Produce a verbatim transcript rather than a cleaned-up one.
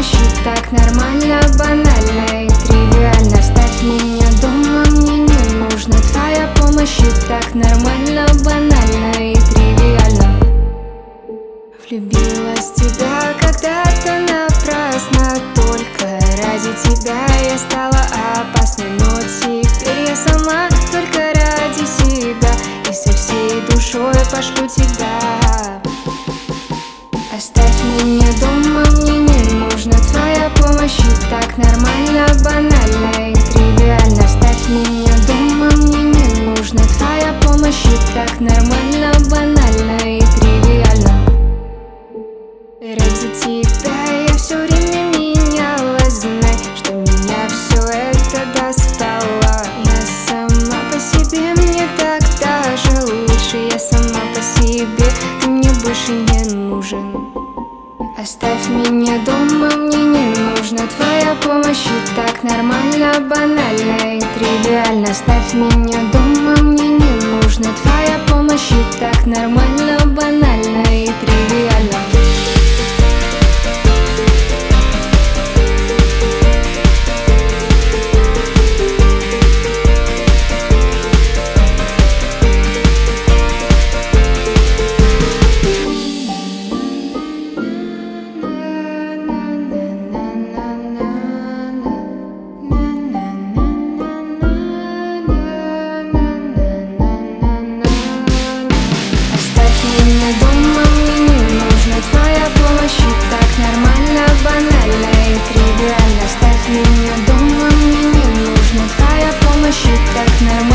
помощь, и так нормально, банально и тривиально. Оставь меня дома, мне не нужна твоя помощь, и так нормально, банально и тривиально. Влюбилась в тебя когда-то напрасно, только ради тебя я стала опасной. Но теперь я сама только ради себя и со всей душой пошлю тебя. Оставь меня дома, мне не нужна твоя помощь, и так нормально, банально и тривиально. Оставь меня дома, мне не нужна твоя помощь, и так нормально, банально и тривиально. Ради тебя я все время менялась, знай, что меня все это достало. Я сама по себе, мне так даже лучше. Я сама по себе, ты мне больше не нужен. Оставь меня дома, мне не нужна твоя помощь, и так нормально, банально и тривиально. Оставь меня дома, мне не нужна твоя помощь, и так нормально, банально и тривиально. Оставь меня дома, мне не нужна твоя помощь, и так нормально.